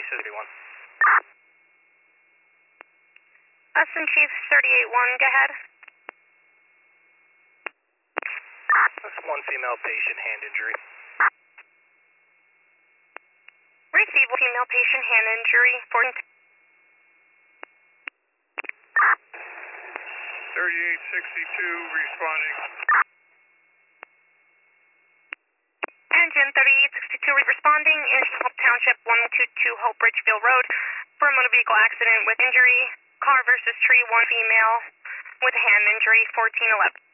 31. Austin Chief 38-1, go ahead. That's one female patient, hand injury. Receive female patient hand injury. 3862 responding. Engine 3862 responding in Hope Township 122 Hope Ridgefield Road for a motor vehicle accident with injury. Car versus tree, one female with hand injury, 1411.